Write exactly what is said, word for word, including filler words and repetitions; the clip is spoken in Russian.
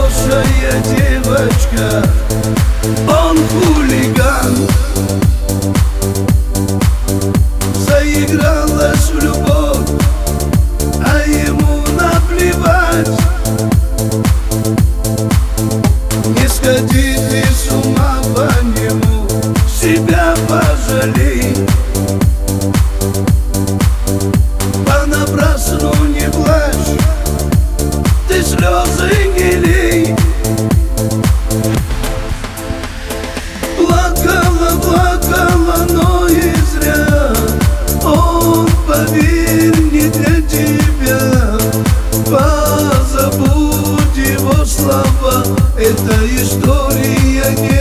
хорошая девочка, он хулиган. Заигралась в любовь, а ему наплевать. Не сходи ты с ума по нему, себя пожалей. Понапрасну не плачь, ты слезы не лей. Плакала, плакала, но и зря. Он, поверь, не для тебя. Позабудь его слова, эта история не